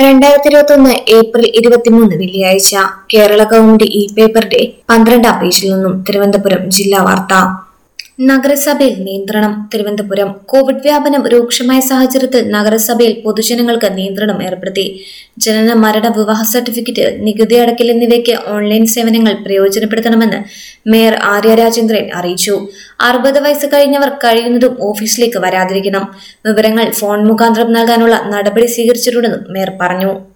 2021 April 23 വെള്ളിയാഴ്ച Kerala Kaumudi E പേപ്പറിന്റെ 12-ാം പേജിൽ നിന്നും തിരുവനന്തപുരം ജില്ലാ വാർത്ത. നഗരസഭയിൽ നിയന്ത്രണം. തിരുവനന്തപുരം കോവിഡ് വ്യാപനം രൂക്ഷമായ സാഹചര്യത്തിൽ നഗരസഭയിൽ പൊതുജനങ്ങൾക്ക് നിയന്ത്രണം ഏർപ്പെടുത്തി. ജനന മരണ വിവാഹ സർട്ടിഫിക്കറ്റ്, നികുതി അടക്കൽ എന്നിവയ്ക്ക് ഓൺലൈൻ സേവനങ്ങൾ പ്രയോജനപ്പെടുത്തണമെന്ന് മേയർ ആര്യ രാജേന്ദ്രൻ അറിയിച്ചു. 60 വയസ്സ് കഴിഞ്ഞവർ കഴിയുന്നതും ഓഫീസിലേക്ക് വരാതിരിക്കണം. വിവരങ്ങൾ ഫോൺ മുഖാന്തരം നൽകാനുള്ള നടപടി സ്വീകരിച്ചിട്ടുണ്ടെന്നും മേയർ പറഞ്ഞു.